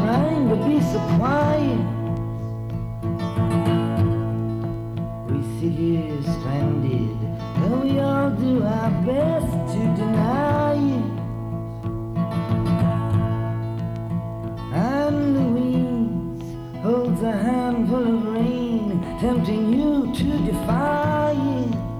trying to be so quiet. We sit here stranded, and we all do our best to deny it. And Louise holds a handful of rain, tempting you to defy it.